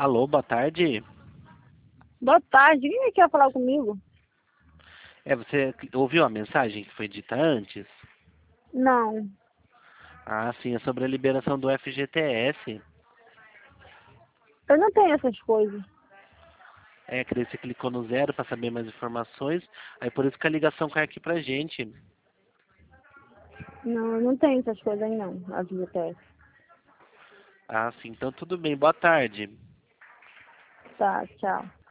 Alô, boa tarde. Boa tarde, quem quer falar comigo? Você ouviu a mensagem que foi dita antes? Não, Ah, sim, é sobre a liberação do FGTS. eu não tenho essas coisas. É, que daí você clicou no zero para saber mais informações. Aí por isso que a ligação cai aqui pra gente. Não, eu não tenho essas coisas aí não, a biblioteca. Ah, sim, então tudo bem. Boa tarde. Tá, tchau.